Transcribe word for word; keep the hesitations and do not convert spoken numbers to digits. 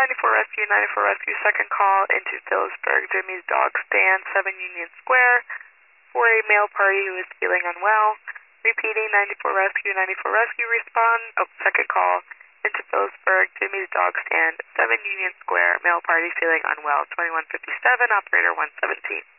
ninety-four Rescue, ninety-four Rescue, second call into Phillipsburg, Jimmy's Dog Stand, seven Union Square, for a male party who is feeling unwell. Repeating, ninety-four Rescue, ninety-four Rescue, respond. Oh, second call into Phillipsburg, Jimmy's Dog Stand, seven Union Square, male party feeling unwell, twenty-one fifty-seven, operator one seventeen.